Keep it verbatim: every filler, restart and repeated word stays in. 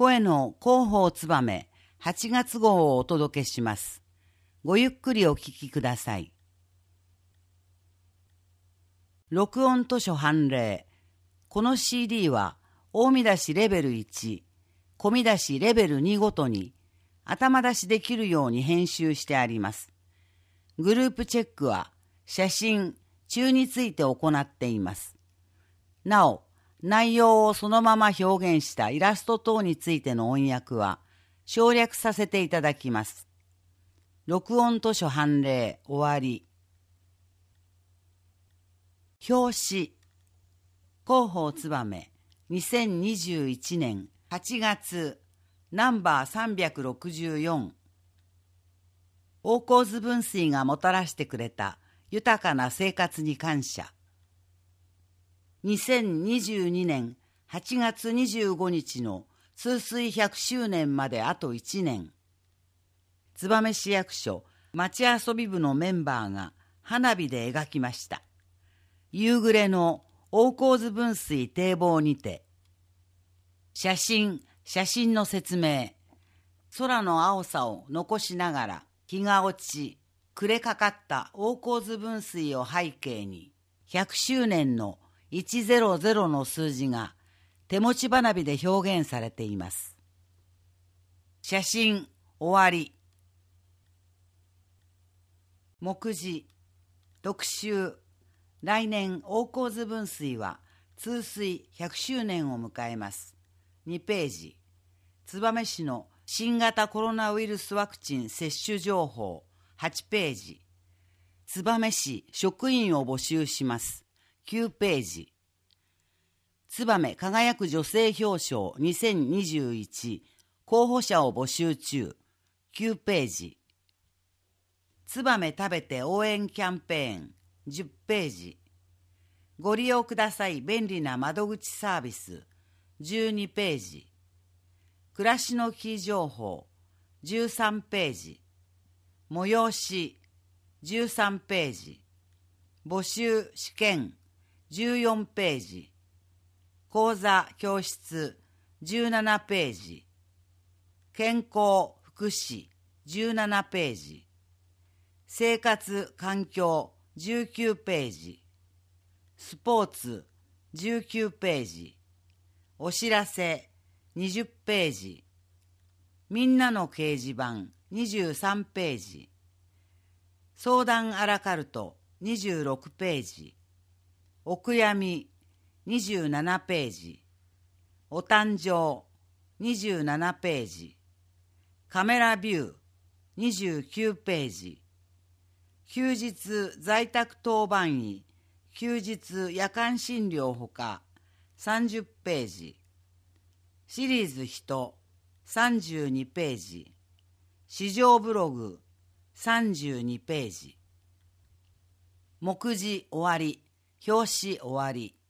声の広報つばめはちがつ号をお届けします。ごゆっくりお聞きください。録音図書判例。この シーディー は大見出しレベルいち、小見出しレベルにごとに頭出しできるように編集してあります。グループチェックは写真、中について行っています。なお、内容をそのまま表現したイラスト等についての音訳は省略させていただきます。録音図書判例終わり。表紙。広報つばめにせんにじゅういちねんはちがつナンバーさんびゃくろくじゅうよん。大河津分水がもたらしてくれた豊かな生活に感謝。にせんにじゅうにねんはちがつにじゅうごにちの通水ひゃくしゅうねんまであといちねん。燕市役所町遊び部のメンバーが花火で描きました。夕暮れの大河津分水堤防にて。写真、写真の説明。空の青さを残しながら日が落ち、暮れかかった大河津分水を背景に、ひゃくしゅうねんのいちぜろぜろの数字が手持ち花火で表現されています。写真終わり。目次特集。来年大河津分水は通水ひゃくしゅうねんを迎えます。にページ。燕市の新型コロナウイルスワクチン接種情報はちページ。燕市職員を募集します。きゅうページ。燕輝く女性表彰にせんにじゅういち候補者を募集中。きゅうページ。燕食べて応援キャンペーンじゅっページ。ご利用ください便利な窓口サービスじゅうにページ。暮らしのキー情報じゅうさんページ。催しじゅうさんページ。募集試験じゅうよんページ。講座教室じゅうななページ。健康福祉じゅうななページ。生活環境じゅうきゅうページ。スポーツじゅうきゅうページ。お知らせにじゅっページ。みんなの掲示板にじゅうさんページ。相談アラカルトにじゅうろくページ。お悔やみにじゅうななページ。お誕生にじゅうななページ。カメラビューにじゅうきゅうページ。休日在宅当番医休日夜間診療ほかさんじゅっページ。シリーズ人さんじゅうにページ。市場ブログさんじゅうにページ。目次終わり。表紙終わり。